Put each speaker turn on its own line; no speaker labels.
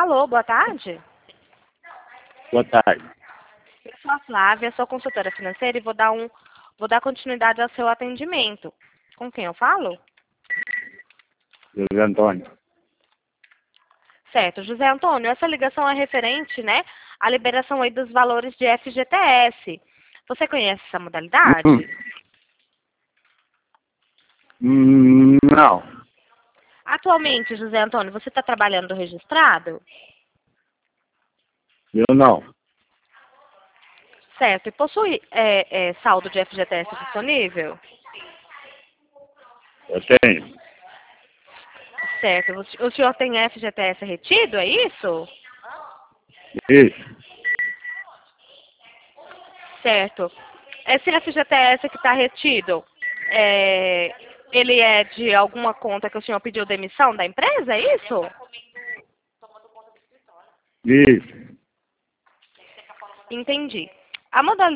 Alô, boa tarde.
Boa tarde.
Eu sou a Flávia, sou consultora financeira e vou dar continuidade ao seu atendimento. Com quem eu falo?
José Antônio.
Certo, José Antônio, essa ligação é referente, né, à liberação aí dos valores de FGTS. Você conhece essa modalidade?
Não.
Atualmente, José Antônio, você está trabalhando registrado?
Eu não.
Certo, e possui saldo de FGTS disponível?
Eu tenho.
Certo, o senhor tem FGTS retido, é isso?
Isso.
Certo. Esse FGTS que está retido, ele é de alguma conta que o senhor pediu demissão da empresa, é isso?
Isso.
Entendi. A modalidade